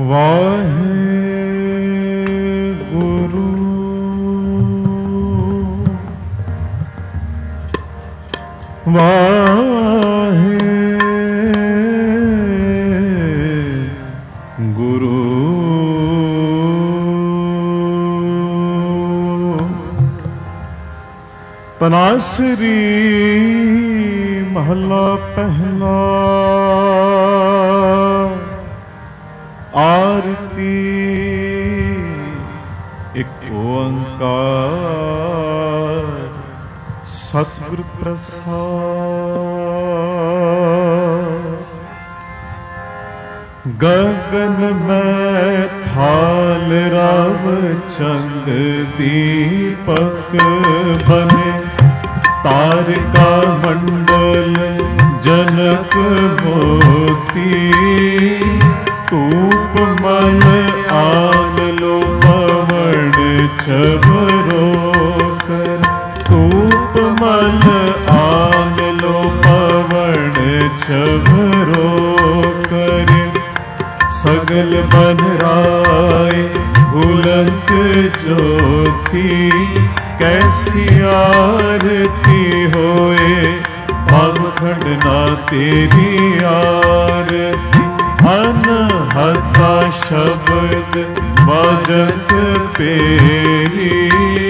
ਵਾਹਿਗੁਰੂ ਵਾਹਿਗੁਰੂ। ਤਨਾਸਰੀ ਮਹਲਾ ਪਹਿਲਾ। ਆਰਤੀ ਇੱਕ ਓੰਕਾਰ ਸਤਿਗੁਰ ਪ੍ਰਸਾਦ। ਗਗਨ ਮੈਂ ਥਾਲ ਰਵ ਚੰਦ ਦੀਪਕ ਬਨੇ। ਤਾਰਿਕਾ ਮੰਡਲ ਜਨਕ ਮੋਤੀ। ਧੂਪ ਮਲ ਆਗ ਲੋ ਪਵਨ ਛਬਰੋ ਕਰ। ਧੂਪ ਮਲ ਆਗ ਲੋ ਪਵਨ ਛਬਰੋ ਕਰ। ਸਗਲ ਬਨ ਰਾਏ ਭੁਲੰਤ ਜੋਤੀ। कैसी आरती होए पावखंड ना तेरी आरती। अनहता शब्द बाजत पेरी।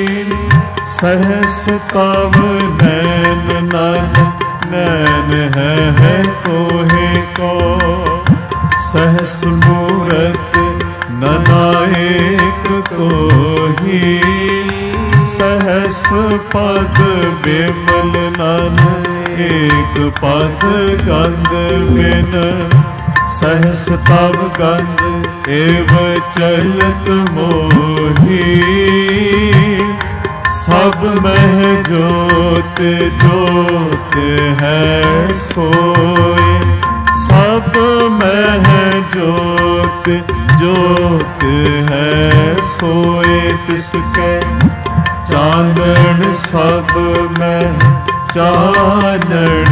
सहस तव नैन नन नैन है कोहे को। सहस मूरत ननाएक कोही। सहस पद बिमल नन एक पद गंध बिन। सहस तव गंध एव चलत मोही। सब मह जोत जोत है सोए। सब मह जोत जोत है सोए। तिसके चानण सब में चानण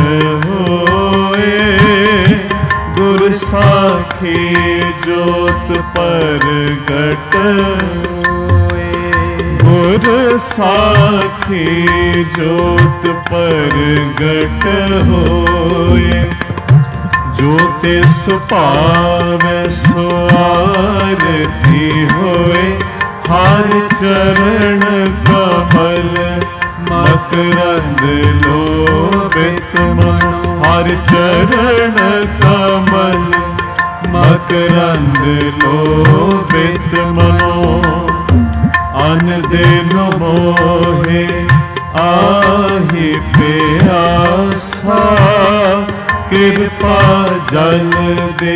होए। गुर साखी जोत परगट होए। गुर साखी जोत परगट होए। जो तिस भावै सो आरती होए। हर चरण कमल मकरंद लोभित मनो। हर चरण कमल मकरंद लोभित मनो। अन दिन मोहे आहि प्यासा। कृपा जल दे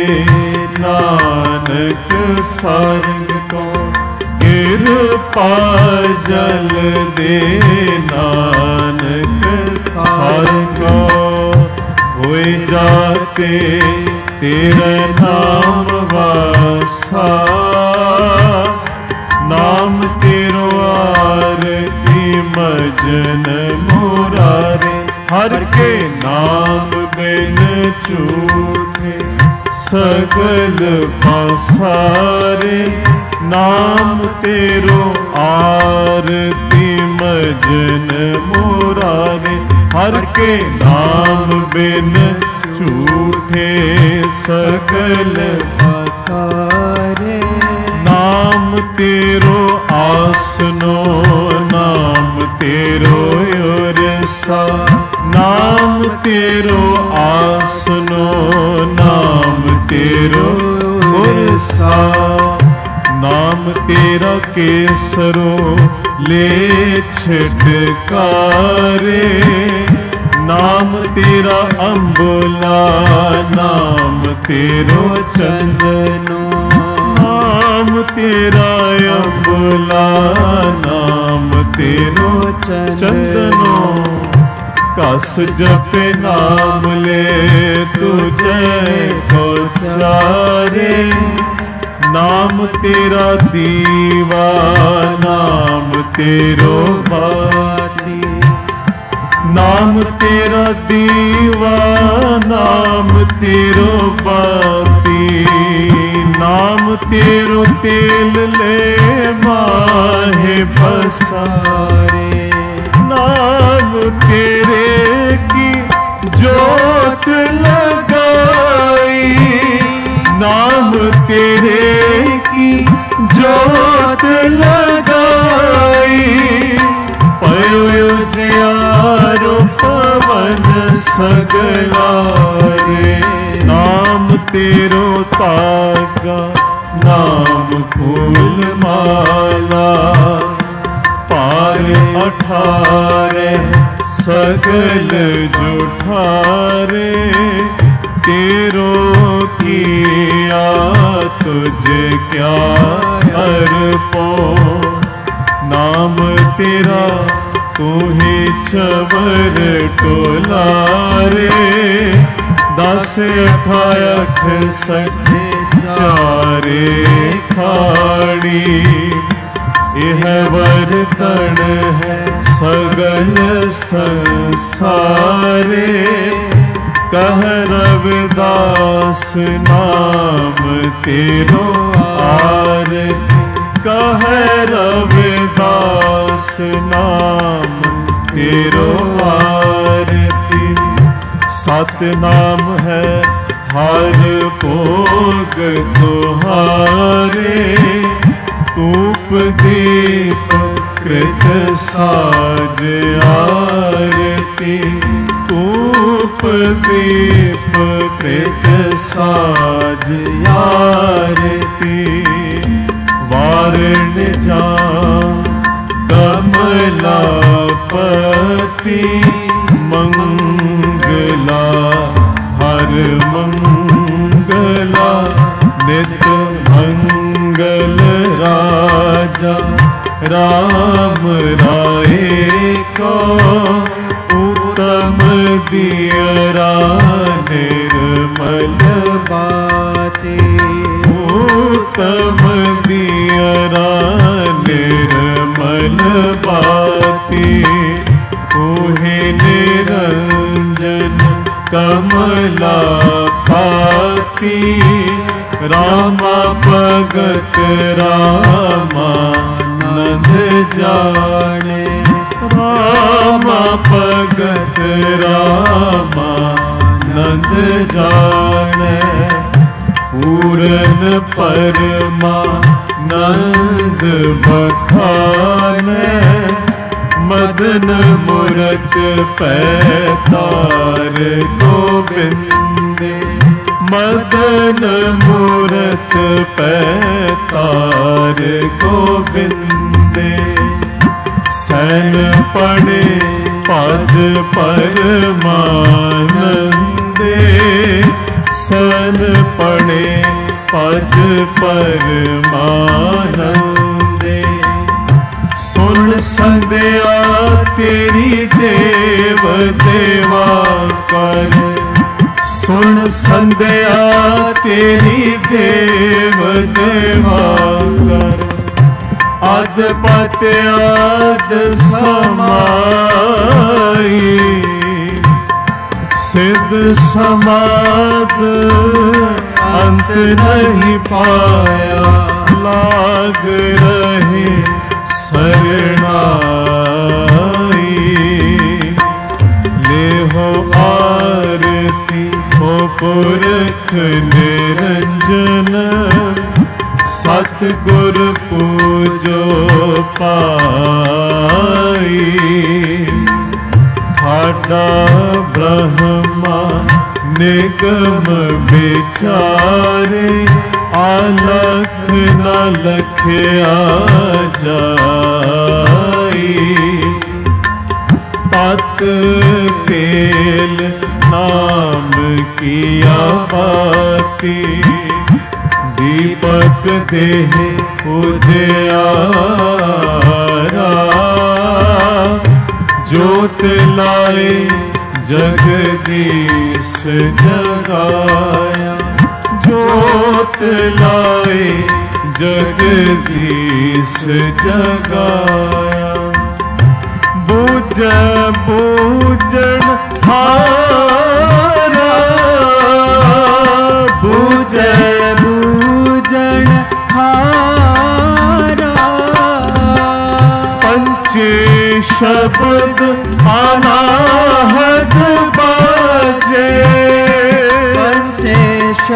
नानक सारंग को। कृपा जल दे नानक सारंग को। होए जाते तेरा नाम वासा। नाम तेरो आरती मजन मुरारे। हर के नाम बिन झूठे सगल पासारे। नाम तेरो आरती मजन मुरारे। हर के नाम बिन झूठे सगल पासारे। नाम तेरो आसनो नाम तेरो उरसा। नाम तेरो आसनो नाम तेरो उरसा। नाम तेरा केसरो ले छिटकारे। नाम तेरा अम्बुला नाम तेरो चंदनो। नाम तेरा अम्बुला नाम तेरो चंदनो। कस जपे नाम ले तुझे को चारे। नाम तेरा दीवा नाम तेरो बाती। नाम तेरा दीवा नाम तेरो बाती। नाम तेरो तेल ले माहे पसारे। नाम तेरे की जोत लगाई, नाम तेरे की जोत लगाई। पयो जियारो पवन सगलारे। नाम तेरो तागा नाम फूल माला। पार 18 सगल जुठारे। तेरो किया तुझे क्या अर्पो। नाम तेरा तू ही छबर टोलारे। 10 68 चारे खाड़ी। यह वर्तन है सगल संसारे। कह रविदास नाम तेरो आरती। कह रविदास नाम तेरो आरती। सत नाम है हर भोग तुहारे। धूप दीप कृत साज आरती। धूप दीप कृत साज आरती। वारण जाम कमलापति। मंगला हर मंगला नित मंगल राजा। राम राय को उत्तम दियरा निर्मल बाती। उत्तम दियरा निर्मल बाती। तूहे निरंजन कमलापति। रामा भगत रामानंद जाने। रामा भगत रामानंद जाने। पूरन परमानंद बखाने। मदन मूरत पैतार गोबिंदे। मदन मूरत पैतार गोबिंदे। सैन पड़े पद परमानंदे। सैन पड़े पद परमानंदे। सुन संध्या तेरी देव देवा कर। सुन संध्या तेरी देव देवा कर। अद पत अद समाई। सिद्ध समाद अंत नहीं पाया। लाग रहे शरणाई। ले हो आरती हो पुरख निरंजन। सतगुर पूजो पाई। ठाडा ब्रह्मा निगम विचारे। आलख न लखया जाई। तत तेल नाम किया बाती। दीपक देह उजियारा। जोत लाए जगदीश जगाया। जोत लाए जगदीश जगाया। बूझ बूझन हारा। बूझ बूझन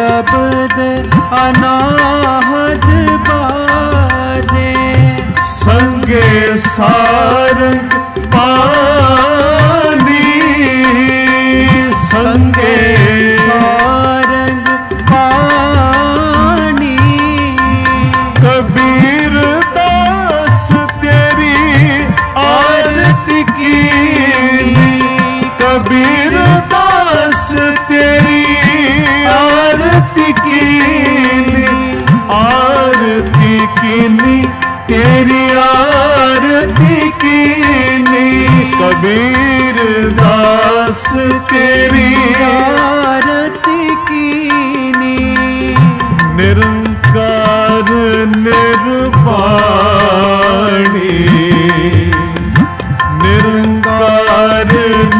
शब्द अनाहत बाजे। संगे सारंग पानी, संगे सारंग पानी। कबीर दास तेरी आरती कीनी, कबीर दास तेरी आरती कीनी, आरती कीनी तेरी आरती कीनी। कबीर दास तेरी आरती कीनी। निरंकार निर्वाणी, निरंकार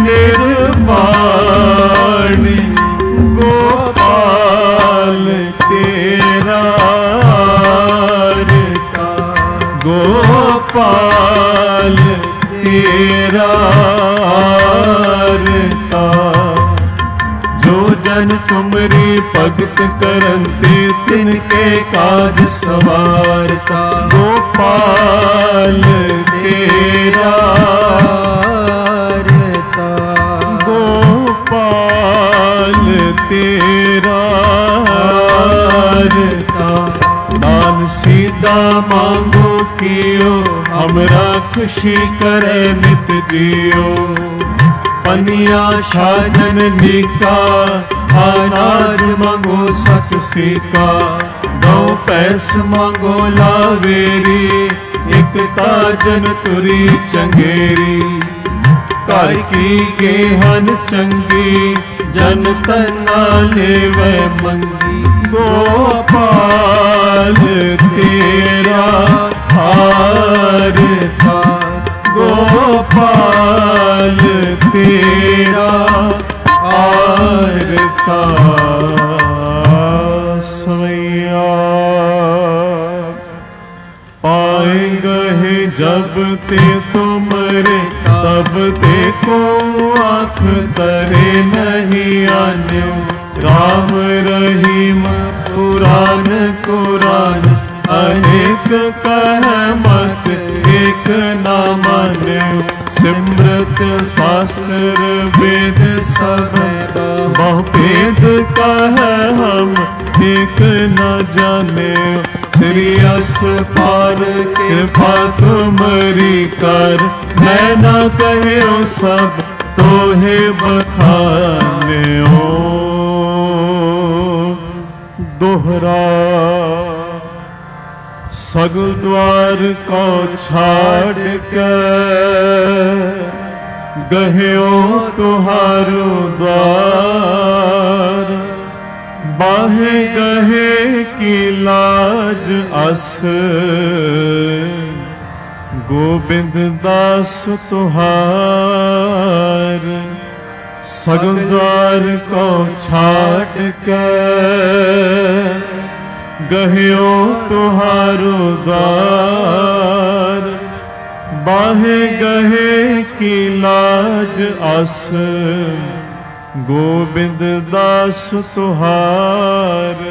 निर्वाणी। गोपाल तेरा रता, गोपाल तेरा रता। जो जन तुमरी भगत करंते, तिनके काज सवारता। गोपाल तेरा रता, गोपाल तेरा रता। दान सीधा मांगो कियो, हमरा खुशी करे नित जियो। पनिया छाजन नीका, अनाज मांगो सत सीका। दो पैस मांगो लावेरी, एक ताजन तुरी चंगेरी। घर की गेहन चंगी, जन तना लेवे मंगी। गोपाल तेरा हारता, गोपाल तेरा आरता। सैया पाएंगे जब ते तुमरे, तब ते को आँख तरे नहीं आन्यो। राम रहीम कुरान कुरान, अनेक कह मत एक ना मान्यो। सिमरत शास्त्र वेद सब, बहु भेद कह हम एक न जाने। श्री अस पार कृपा तुमरी कर, मैं न कहो सब तोहे बखाने। ओ दोहरा सगल द्वार को छाड़ के, गह्यो तुहारो द्वार। बाहे गहे की लाज अस, गोबिंद दास तुहार। सगल द्वार को छाट के, गह्यो तुहारो द्वार। बाहे गहे की लाज अस, गोबिंद दास तुहार।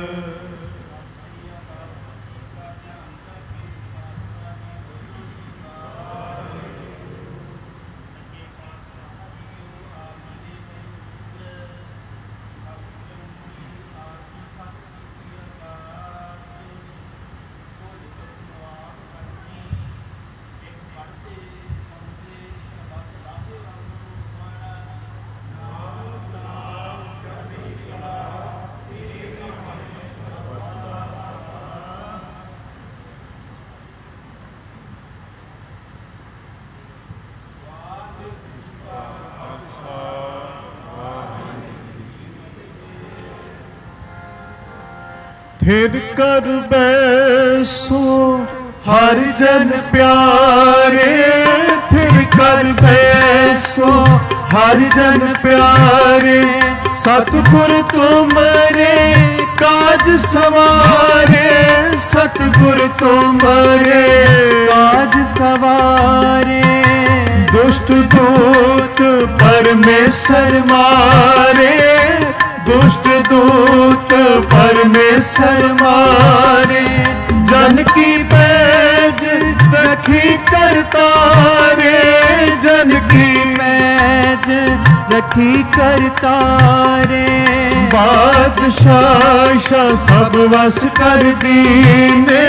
फिर कर बैसो हर जन प्यारे, फिर कर बैसो हर जन प्यारे। सतगुर तुमरे काज सवारे, सतगुर तुमरे काज सवारे। दुष्ट दूत परमेश्वर मारे, दुष्ट दूत परमेश्वर मारे, जन की पैज रखी करतारे, जन की पैज रखी करतारे। बादशाह सब वस कर दीने,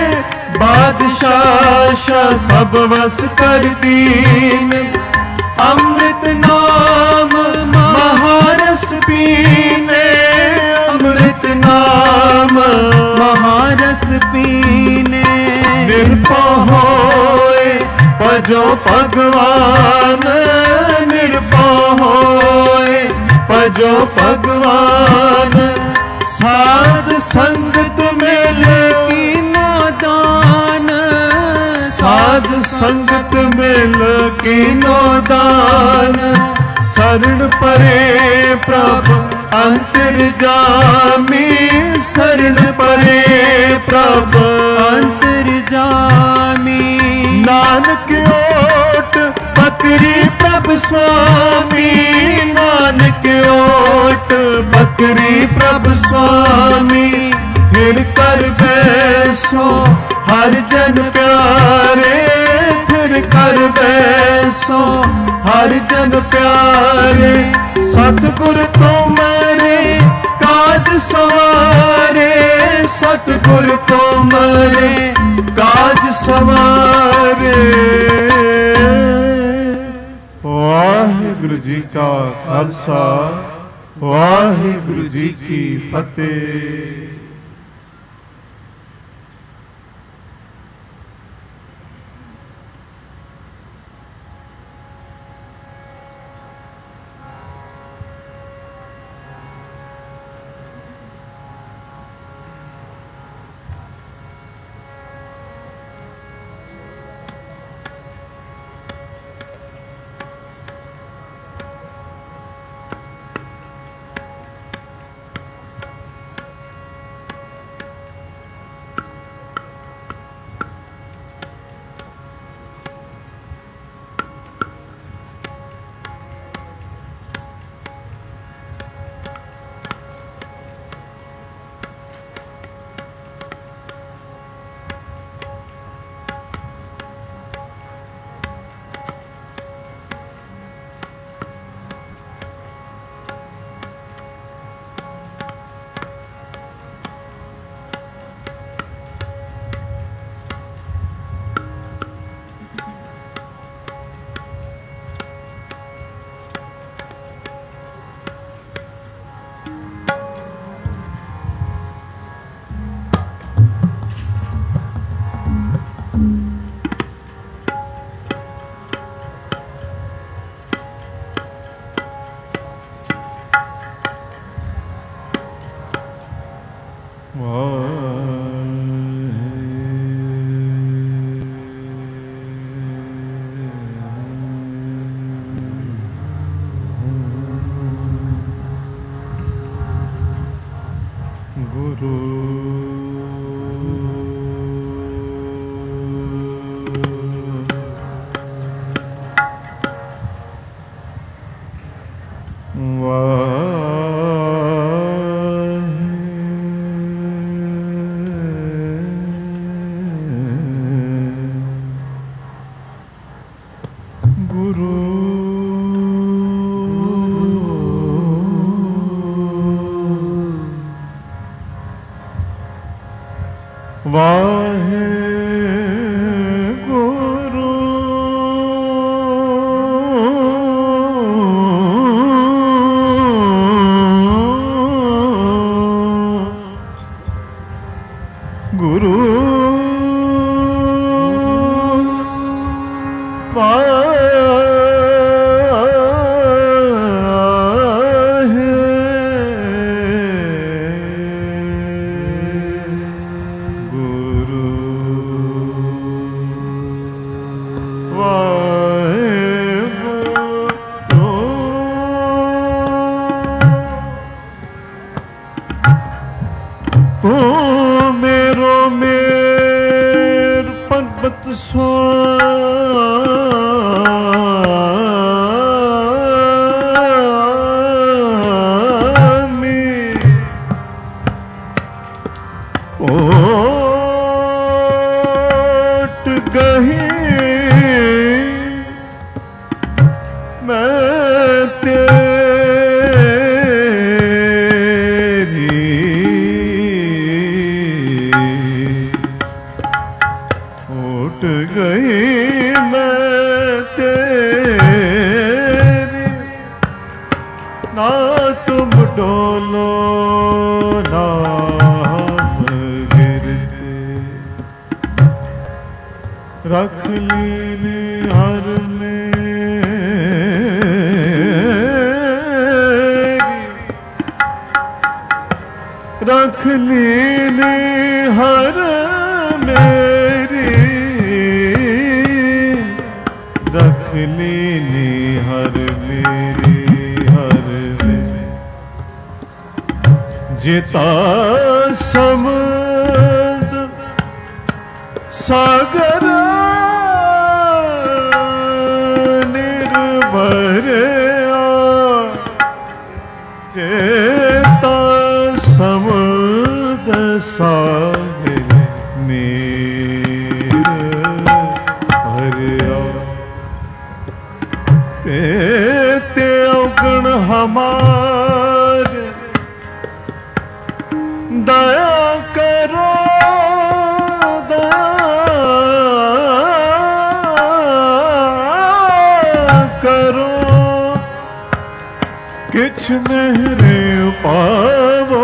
बादशाह सब वस कर दीने। अमृत नाम महारस पीने, अमृत नाम महारस पीने। निर्भय होए भजो भगवान, निर्भय होए भजो भगवान। साध संगत में कीनो दान, साध संगत में कीनो दान। शरण परे प्रभु अंतर्जामी, शरण परे प्रभु अंतर्जामी। नानक ओट बकरी प्रभु स्वामी, नानक ओट बकरी प्रभु स्वामी। फिर कर बैसो हर जन प्यारे, फिर कर बैसो हर जन प्यारे। सतगुर तुम्हारे काज सवारे, सतगुर तुम्हारे काज सवारे। वाहिगुरु जी का खालसा, वाहिगुरु जी की फतेह। स्वामी ना तुम डोलो नाम गिरते, रख लीने हर रख लीने हर मेरी, रख लीने हर मेरी, हर मेरी। जिता समुद्र सागर निर्भरया, जेता समुद्र सागर निर्भरया। ते अवगुण हमारे दया करो, दया करो, किछ मेहरे पावो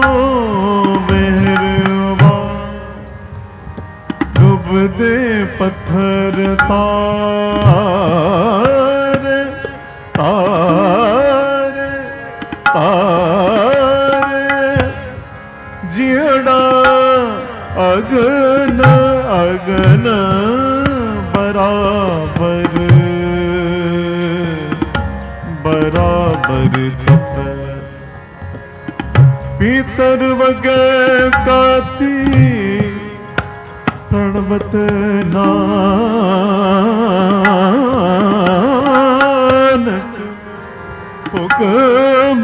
मेहरबा। डूब दे पत्थर तारे तारे तारे, जियड़ा अगन अगन बराबर बराबर तप। पीतर वगे काती प्रणवत नानक, हुक्म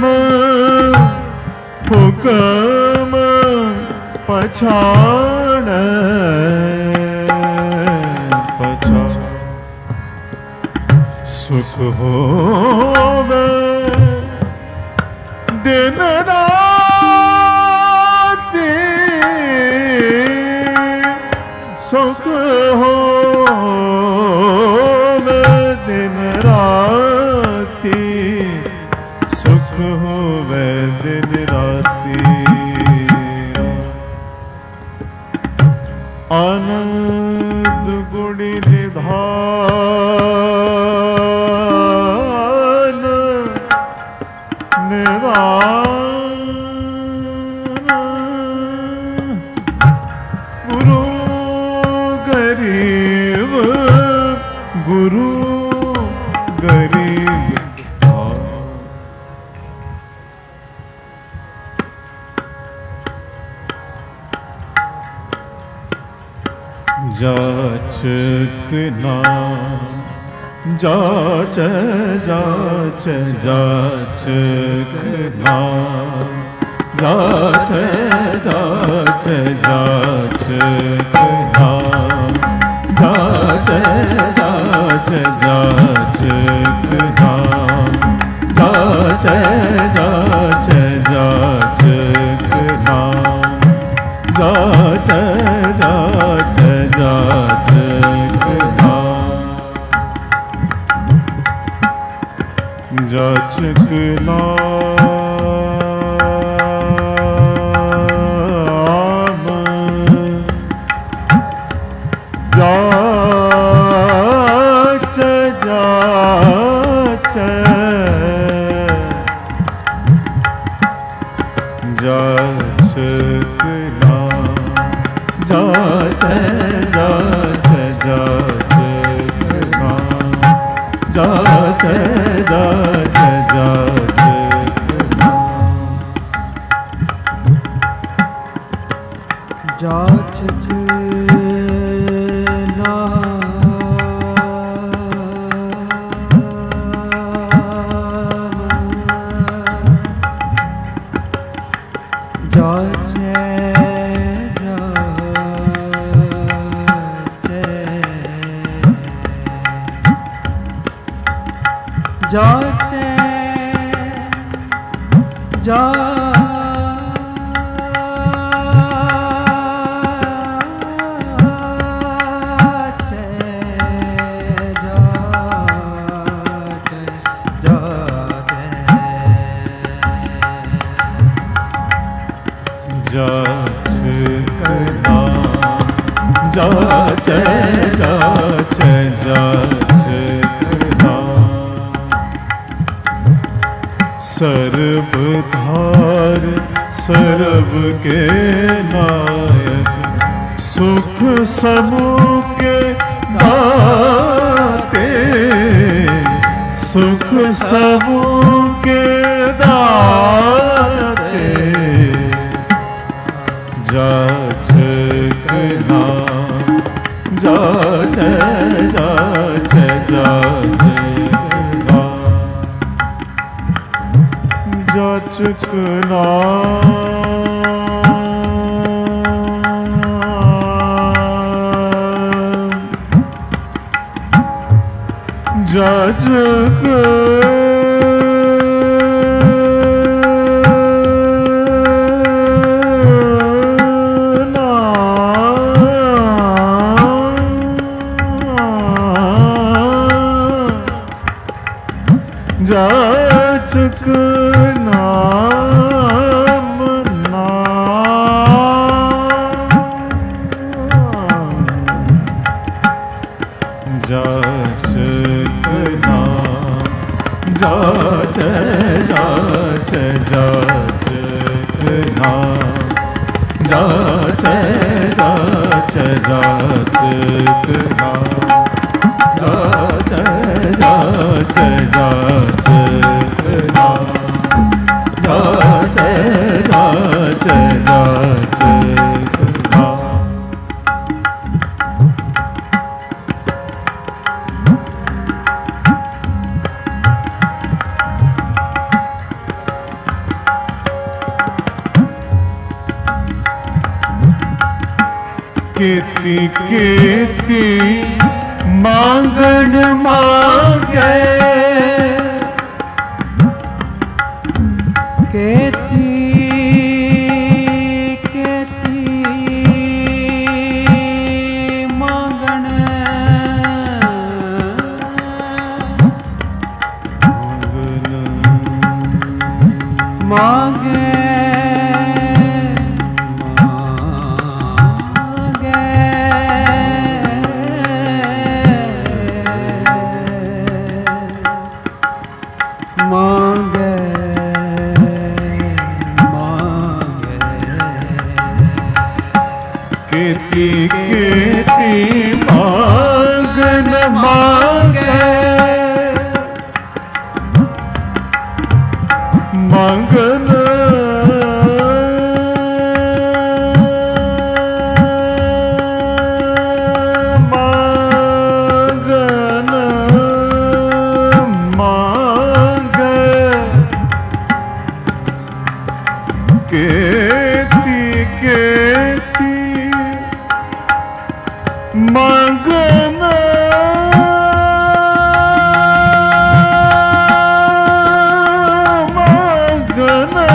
हुक्म पछाण पछाण। सुख होवे दिन राति, सुख होवे दिन राति, सुख होवे दिन राति। आनंद गुणी निधान निधान, गुरु गरीब गुरु गरीब। जाचकना जाच जाच जाचकना, जाच जाच जाचकना, जाच जाच जाचकना, जाच जाच जाचकना, जाच जाच जाचकना। जाचकना जाच जाच जाचकना, जाच जाच जाचकना, जाच जाच जाचकना। जाचकना जाच जाचे जाचे जाच करना जाच जाच जाच करना सर्वधार सर्व के नायक सुख समूह के दाते सुख समूह के दाते जाच करना जाच जाच जाच करना जाच करना जाच जाचक नाम जाचक नाम जाच जाच जाचक नाम जाच जाच जाचक नाम जाच जाच जाच जाच जाच जाच केती केती मांगन मांगे केती केती मांगन मांगे केती केती मांगन मांगे मांगन मांगन मांगे केती केती मांगना मांगना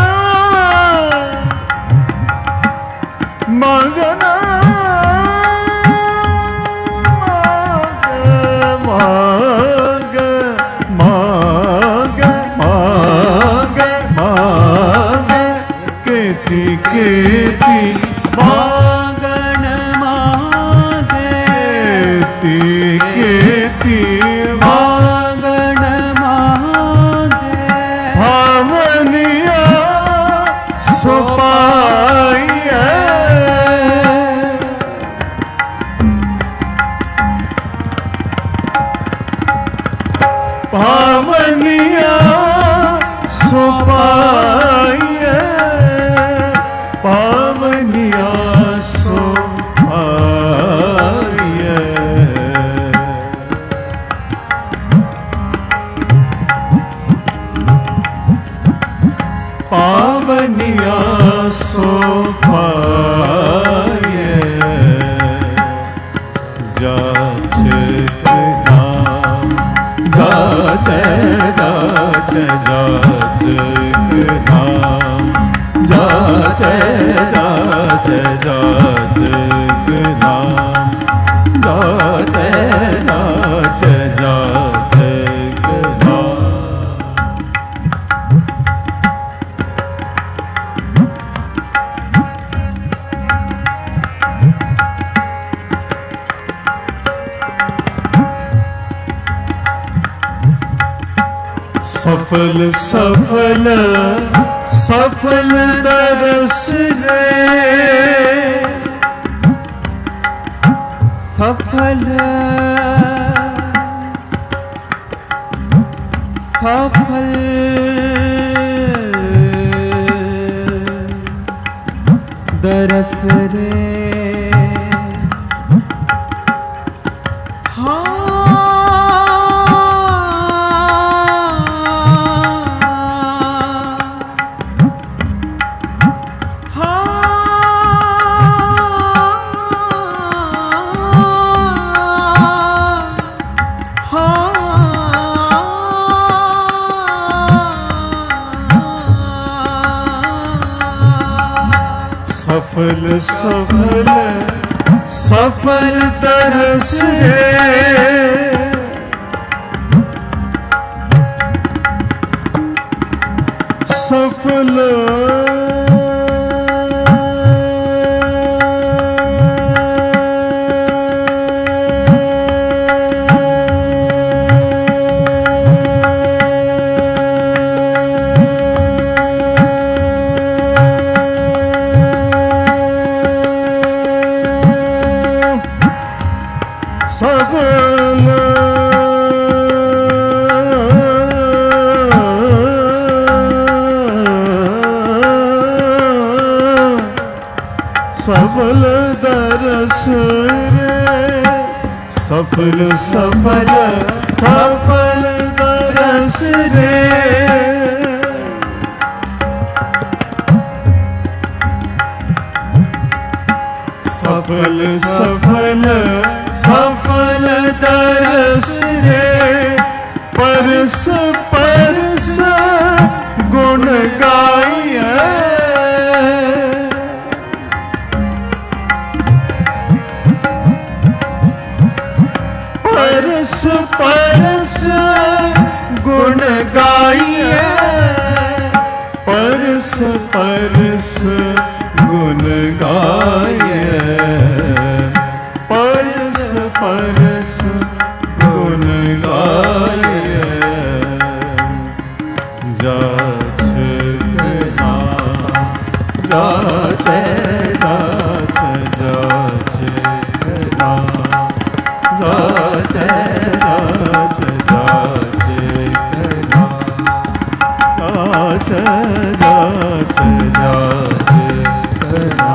मांगना मांग मांग मांग मांग केती केती मांगन केती मांगन मांगे भावनिया सुपाइए भावनिया सुपाइए भावनिया सुपाइए पावनिया सोपाये जाच नाम जाच जाच जाच नाम जाच जाच जाच नाम जाच जाच जाच नाम सफल सफल सफल दरस रे सफल सफल दरस रे सफल सफल सफल दरस रे सफल सफल दरस रे सफल सफल सफल दरस रे सफल सफल सफल दरस रे परस परस गुण गाय परस परस गुण गाइए परस परस गुण गाइए परस परस गुण गाइए जाच ना जाच जाच जाच ना जाच जाच जाच कना जाच जाच जाच कना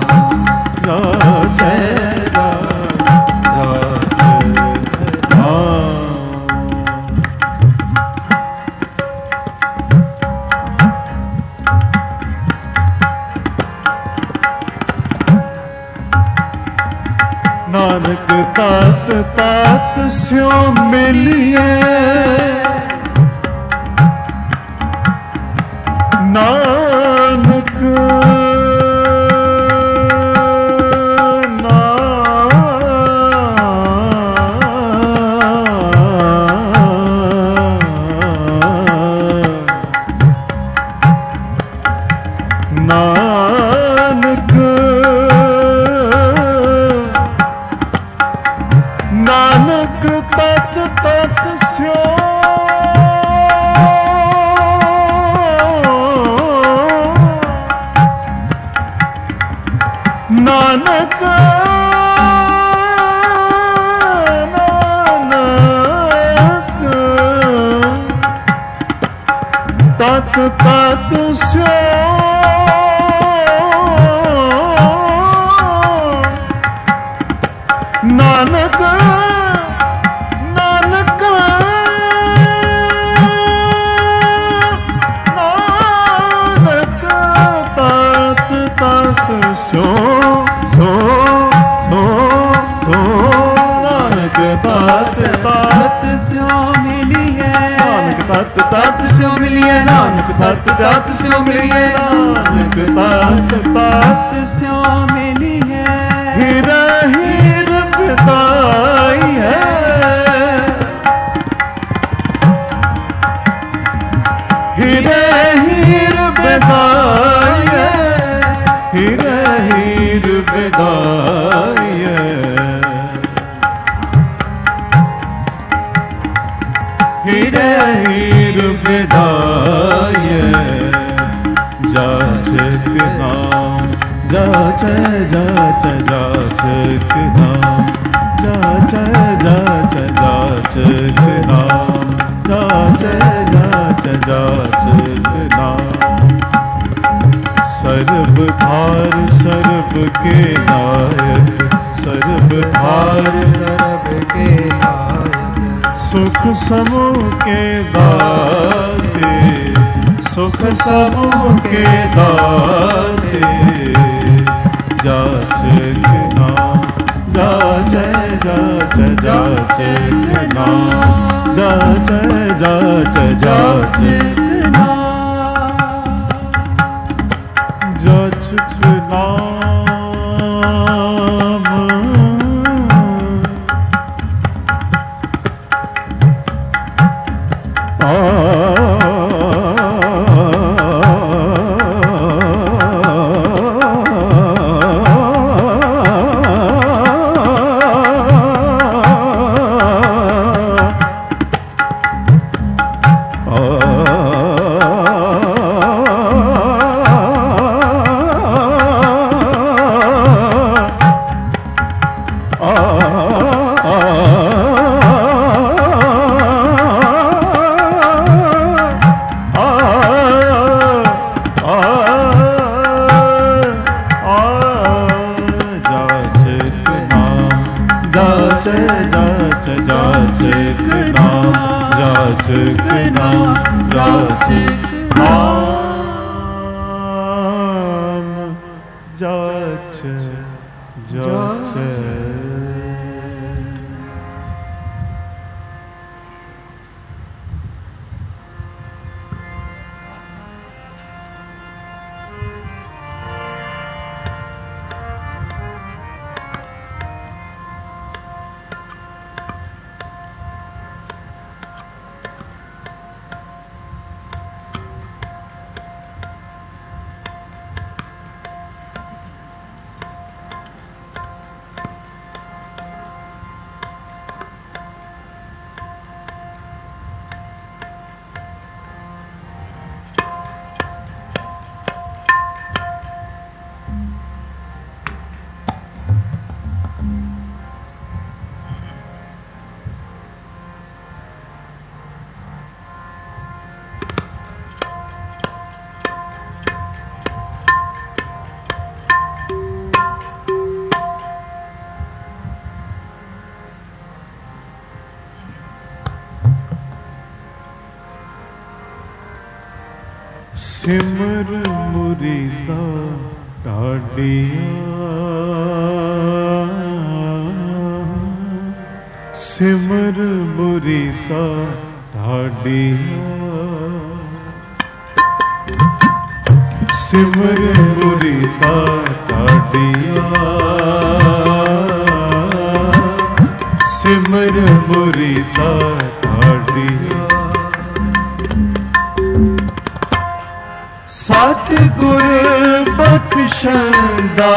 जाच जाच जाच कना। नानक तात तात स्यो मिलिए नानक नानक नानक तत तत स्यो नानक नानक तत तत स्यो नानक नानक नानक तात तात सो सो सो सो नानक तात तात स्यो मिलिए नानक तात तात स्यो मिलिए नानक तात तात स्यो मिलिए नानक तात तात स्यो मिलिए हीरा हीर बिदाई है हीरे हीर बिदाई है हीरे हीर बिदाई है हीरे हीर बिदाई जाच जाच जाच नाम जाच जाच जाच नाम जाच जाच जाच नाम सर्ब भार सर्ब के नायक सर्ब भार सर्ब के नायक सुख समूह के दाते सुख समूह के दाते जाच नाम जाच जाच जाच नाम जाच जाच जाच जाच नाम सिमर मुरीदा ढाडिया सिमर मुरीदा ढाडिया सिमर मुरीदा ढाडिया सिमर मुरीदा ढाडिया सतगुर बख्शंदा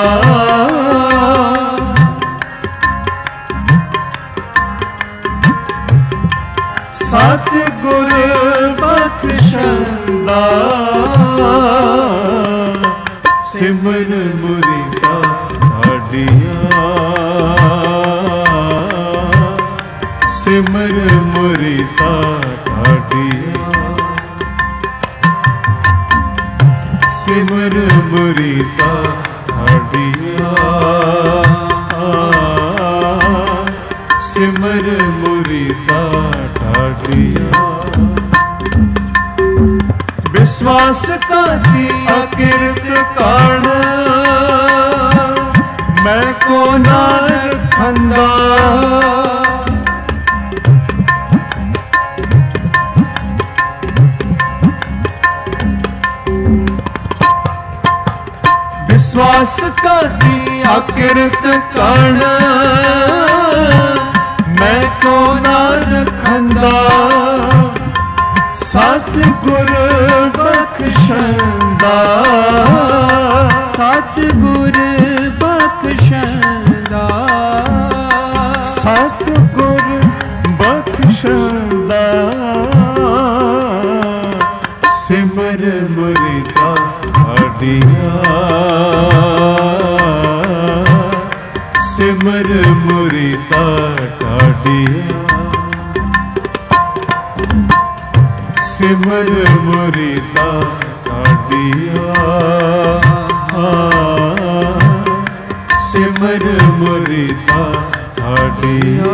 सतगुर बख्शंदा सिमर मुरीदा ढाडिया सिमर मुरीदा ढाडिया सिमर मुरीदा ढाडिया सिमर मुरीदा ढाडिया विश्वास का दिया किरत काण मैं को नार खंदा विश्वास का दिया किरत कण मैं को नार खंदा सतगुर बख्शंदा सतगुर बख्शंदा सतगुर बख्शंदा सिमर मुरीदा ढाडिया ਸਿਮਰ ਮੁਰੀਦਾ ਢਾਡੀਆ ਸਿਮਰ ਮੁਰੀਦਾ ਢਾਡੀਆ ਸਿਮਰ ਮੁਰੀਦਾ ਢਾਡੀਆ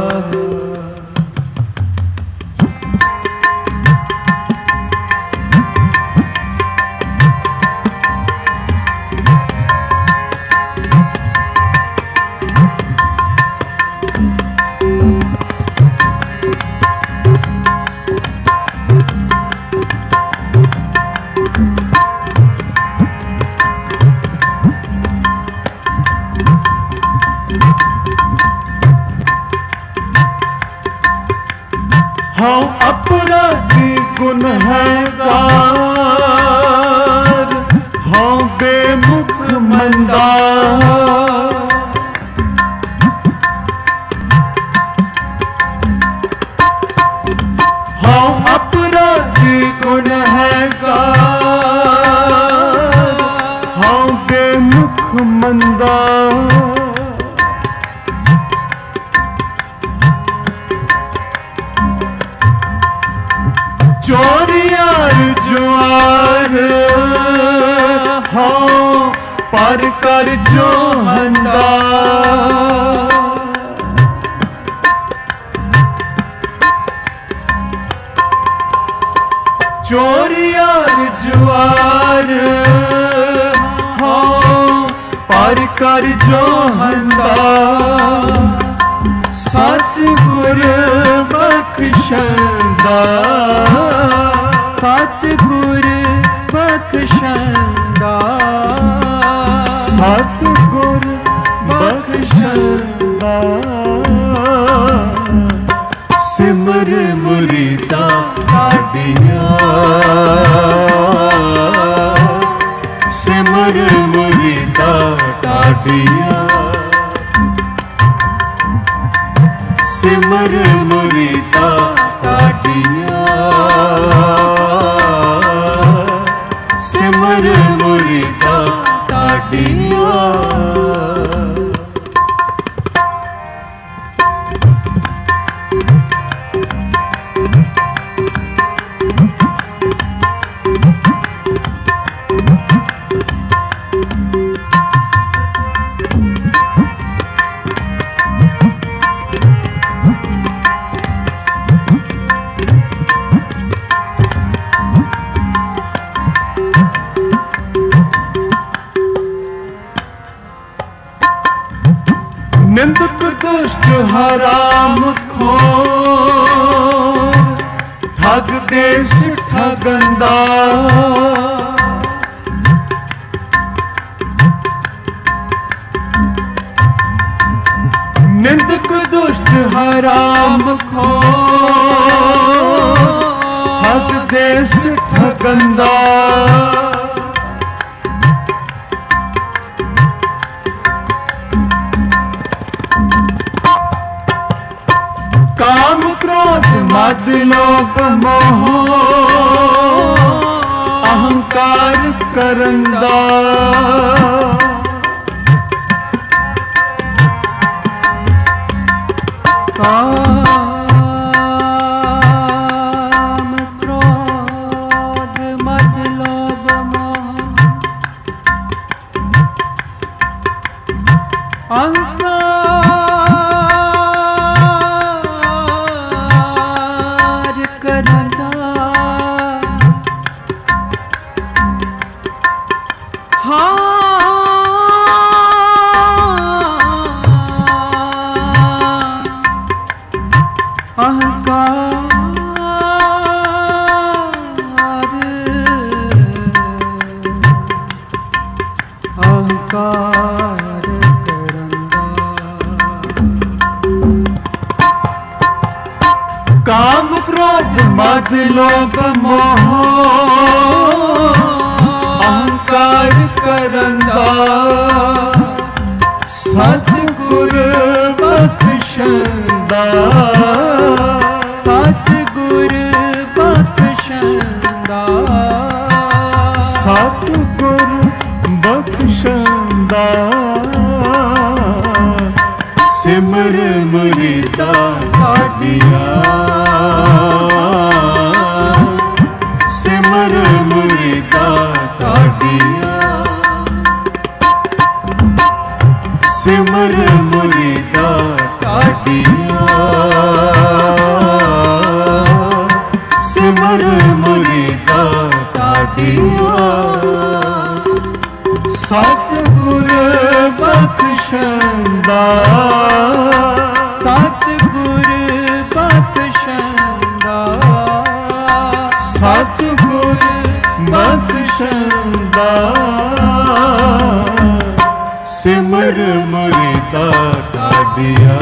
हाँ अपराधी गुनहगार हाँ बेमुख मंदार हाँ अपराधी गुनहगार हाँ बेमुख मंदार चोरियार जुआर हाँ पर कर जो हंदा चोरियार जुआर हाँ पर कर जो हंदा सतगुर बख्शंदा सतगुर बख्शंदा सतगुर बख्शंदा सिमर मुरीदा ढाਡੀਆਂ सिमर मुरीदा ढाਡੀਆਂ सिमर मुरीदा ढाਡੀਆਂ सिमर मुरीदा ढाਡੀਆਂ निंदक दुष्ट हराम खोर ठग देश ठगंदा निंदक दुष्ट हराम खोर ठग देश ठगंदा काम क्रोध मद लोभ मोह अहंकार करंदा काम क्रोध मद लोभ मोह अहंकार करंदा अहंकार करंदा काम क्रोध मद लोभ मोह अहंकार करंदा सतगुर बख्शंदा सतगुर बख्शंदा सतगुर बख्शंदा ਮੁਰੀਦਾ ਤਾੜੀਆਂ ਸਿਮਰ ਮੁਰੀਦਾ ਤਾੜੀਆਂ ਸਿਮਰ ਮੁਰੀਦਾ ਤਾੜੀਆਂ ਸਤਿਗੁਰ ਬਖਸ਼ੰਦਾ ਸਤਿਗੁਰ ਬਖਸ਼ੰਦਾ ਸਤਿਗੁਰ ਬਖਸ਼ੰਦਾ ਸਿਮਰ ਮੁਰੀਦਾ ਤਾੜੀਆਂ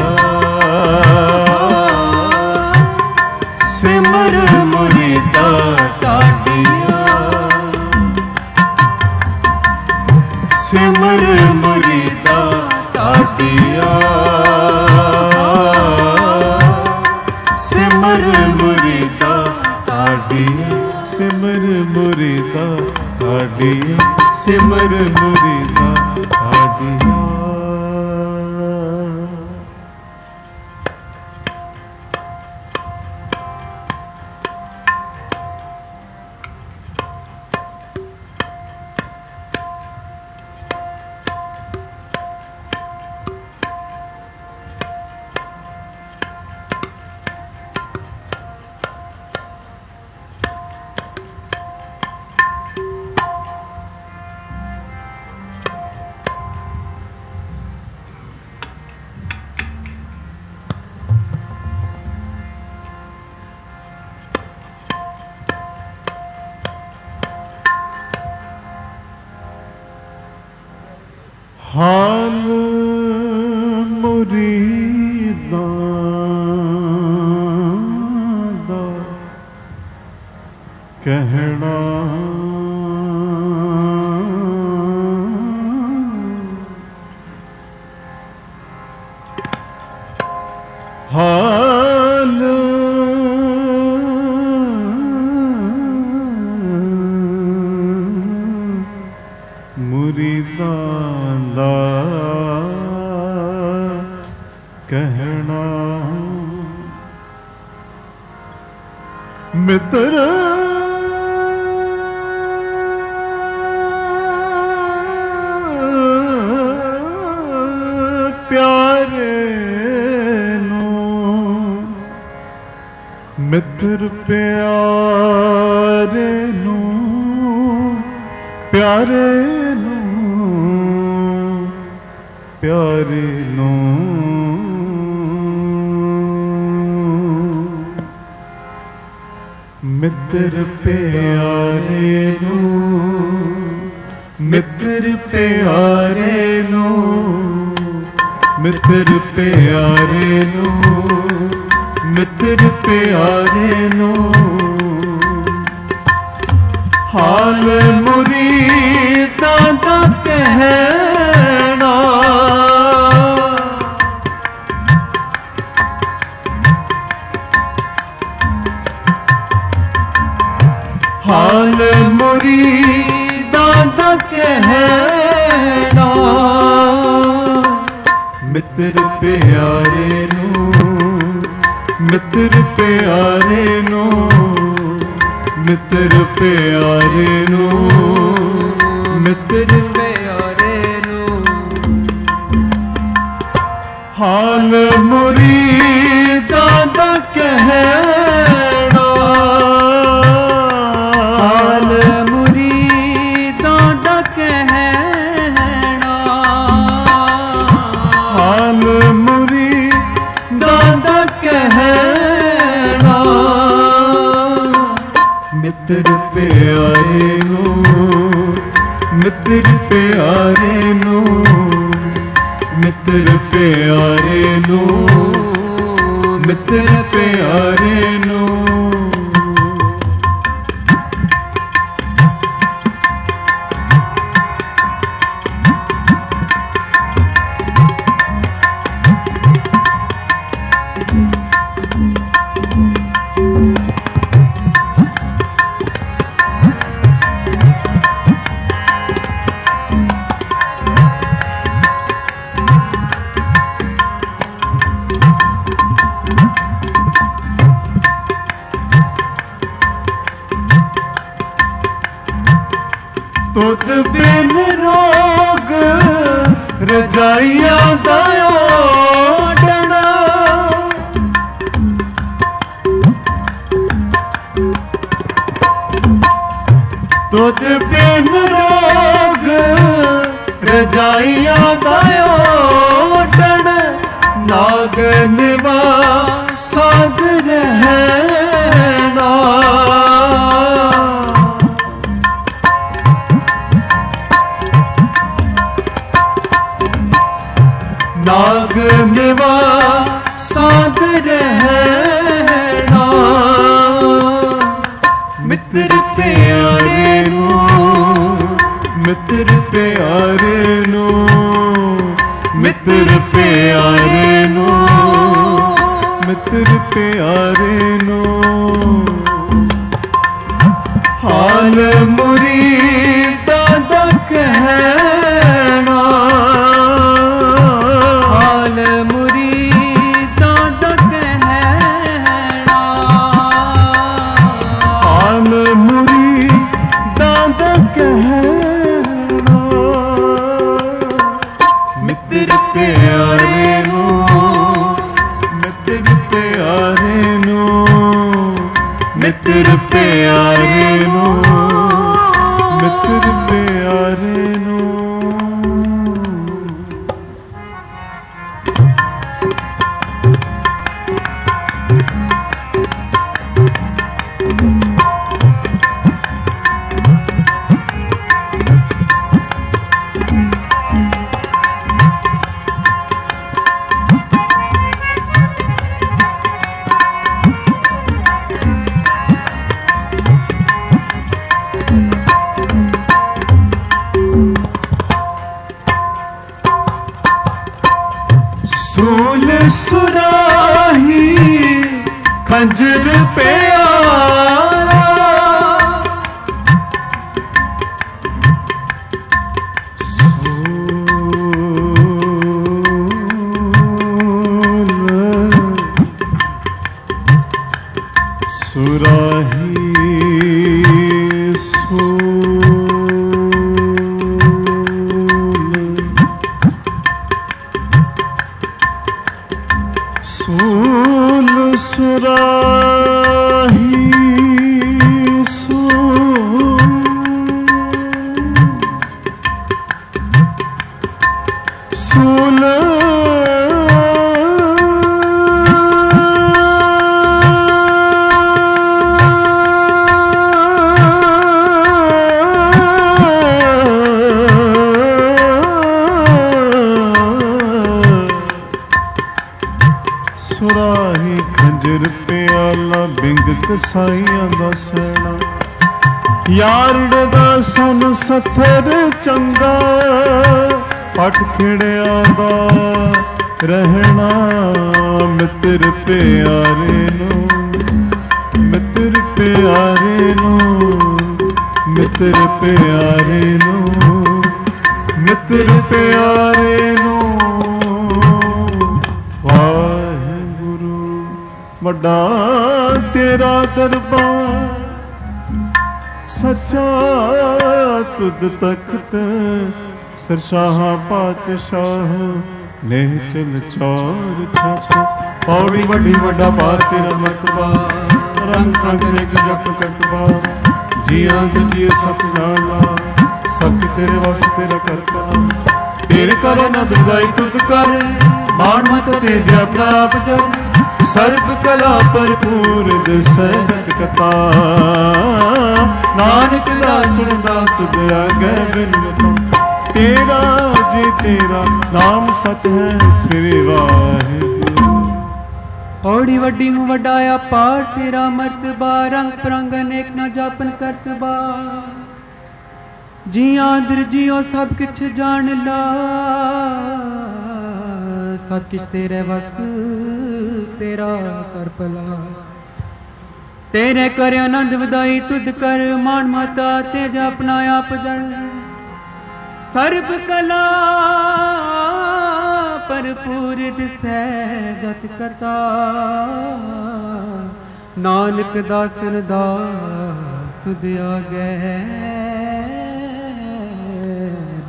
ਸਿਮਰ ਮੁਰੀਦਾ ਤਾੜੀਆਂ ਸਿਮਰ ਮੁਰੀਦਾ ਤਾੜੀਆਂ ਸਿਮਰ ਮੁਰੀਦਾ ਤਾੜੀਆਂ ਸਿਮਰ ਮੁਰੀਦਾ ਤਾੜੀਆਂ ਸਿਮਰ ਮੁਰੀਦਾ ਤਾੜੀਆਂ ਹਾਲ ਮੁਰੀਦਾਂ ਦਾ ਕਹਿਣਾ ਹਾਲ ਮੁਰੀਦਾਂ ਦਾ ਕਹਿਣਾ ਮਿੱਤਰ ਪਿਆਰੇ ਨੂੰ ਮਿੱਤਰ ਪਿਆਰੇ ਨੂੰ ਪਿਆਰੇ ਪਿਆਰੇ ਨੂੰ ਮਿੱਤਰ ਪਿਆਰੇ ਨੂੰ ਮਿੱਤਰ ਪਿਆਰੇ ਨੂੰ ਮਿੱਤਰ ਪਿਆਰੇ ਨੂੰ ਮਿੱਤਰ ਪਿਆਰੇ ਨੂੰ ਹਾਲ ਮੁਰੀਦਾਂ ਦਾ ਕਹਿਣਾ ਹਾਲ ਮੁਰੀਦਾਂ ਦਾ ਕਹਿਣਾ ਮਿੱਤਰ ਪਿਆਰੇ ਨੂੰ ਮਿੱਤਰ ਪਿਆਰੇ ਨੂੰ ਮਿੱਤਰ ਪਿਆਰੇ ਨੂੰ ਮਿੱਤਰ ਪਿਆਰੇ ਨੂੰ ਹਾਲ ਮੁਰੀਦਾਂ ਦਾ ਕਹਿਣਾ ਹਾਲ ਮੁਰੀਦਾਂ ਦਾ ਕਹਿਣਾ ਹਾਲ ਮੁਰੀਦਾਂ ਦਾ ਕਹਿਣਾ ਮਿੱਤਰ ਪਿਆਰੇ ਨੂੰ ਮਿੱਤਰ ਪਿਆਰੇ ਨੂੰ ਮਿੱਤਰ ਪਿਆਰੇ ਨੂੰ ਮਿੱਤਰ ਪਿਆਰੇ ਨੂੰ तुद बिन रोग रजाइया दा ओढ़ना। तुद बिन रोग रजाइया दा ओढ़ना। नाग निवासाद रहना। नाग निवासाद रहना। मित्र प्यारे नू, मित्र प्यारे नू, मित्र प्यारे नू, मित्र प्यारे नू। हाल मुरीदां दा कहना। हाल मुरीदां दा कहना। हाल मुरीदां दा कहना। मित्र प्यारे नू, मित्र प्यारे नू, मित्र प्यारे नू, मित्र प्यारे नू। सूल सुराही खंजर प्यारा। सुराही सूल सुराही सूल सुराही खंजर प्याला बिंग कसाइयां दा सैना। यार दा सन सथर चंगा पट खिड़िया दा रहना। मित्र प्यारे नू, मित्र प्यारे नू, मित्र प्यारे नू, मित्र प्यारे नू। वड्डा तेरा दरबार सच्चा तुद तख्त। सरशाह पातशाह ले चल चार छाछा। पौड़ी वड्डी वड्डा पार तेरा मरतबा। रंग रंग रेख जप करतबा। जियां जिए सब नाला सब तेरे वास तेरा करतबा। तेरे कर न दुदाई तुद कर। मान मत तेज अपना आप जग। सर्व कला भरपूर दसहत कथा। नानक दासुन दास तुद आगे बिन बता। तेरा जी तेरा नाम सत है श्री वाहिगुरु। औड़ी वड्डी हूँ वड्डाया पार तेरा मर्तबा। रंग परंग अनेक न जापन करतबा। जिया दिर जियो सब किछ जान ला। सब किछ तेरे वस तेरा कर भला। तेरे कर आनंद वधाई तुद कर। मान माता तेज अपना आप जड़। सर्व कला भरपूर दिसै जत करता। नानक दासन दास तुद आगे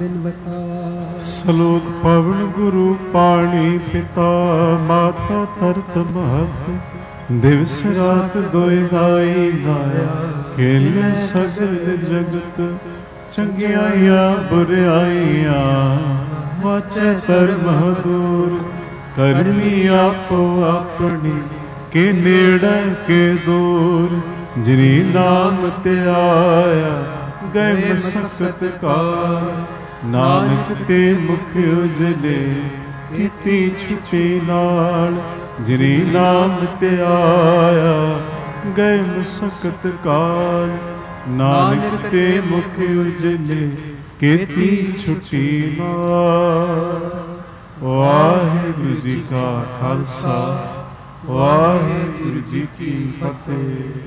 ਬਿਨ ਬਤਾ। ਸਲੋਕ ਪਵਨ ਗੁਰੂ ਪਾਣੀ ਪਿਤਾ ਮਾਤਾ ਤਰਤ ਮਹਤ ਦਿਵਸ ਰਾਤ ਦੋਇ ਦਾਈ ਗਾਇਆ ਖੇਲੇ ਸਗਲ ਜਗਤ ਚੰਗਿਆਈਆਂ ਬੁਰਿਆਈਆਂ ਵਾਚੈ ਧਰਮ ਦੂਰ ਕਰਮੀ ਆਪੋ ਆਪਣੀ ਕੇ ਨੇੜੇ ਕੇ ਦੂਰ ਜਿਨੀ ਨਾਮ ਤੇ ਆਇਆ ਗਏ ਮਸਕਤ ਕਾ ਨਾਨਕ ਤੇ ਮੁਖ ਉਜਲੇ ਕੀਤੀ ਛੁਟੀ ਨਾਲ ਜਿਨੀ ਨਾਮ ਤੇ ਆਇਆ ਗਏ ਮਸਕਤ ਕਾਲ ਨਾਨਕ ਤੇ ਮੁਖ ਉਜਲੇ ਕੀਤੀ ਛੁਟੀ ਨਾਲ। ਵਾਹਿਗੁਰੂ ਜੀ ਕਾ ਖਾਲਸਾ ਵਾਹਿਗੁਰੂ ਜੀ ਕੀ ਫਤਿਹ।